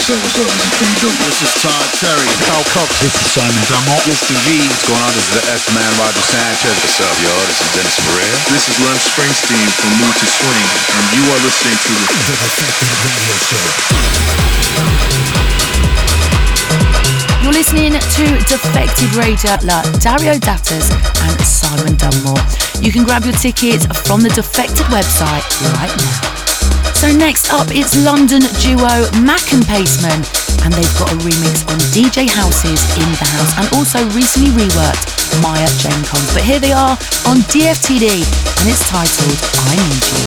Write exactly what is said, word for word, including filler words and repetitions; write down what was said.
What's up, what's up? This is King Duke. This is Todd Terry. Carl Cox. This is Simon Dumont. Mister V. What's going on? This is the F-Man Roger Sanchez. What's up, y'all? This is Dennis Ferrer. This is Lem Springsteen from Mood to Swing, and you are listening to the The Defected Radio Show. You're listening to Defected Radio, like Dario Dattas and Simon Dunmore. You can grab your tickets from the Defected website right now. So next up, it's London duo Mac and Paceman, and they've got a remix on D J House's In The House, and also recently reworked Maya Jane Cons. But here they are on D F T D, and it's titled I Need You.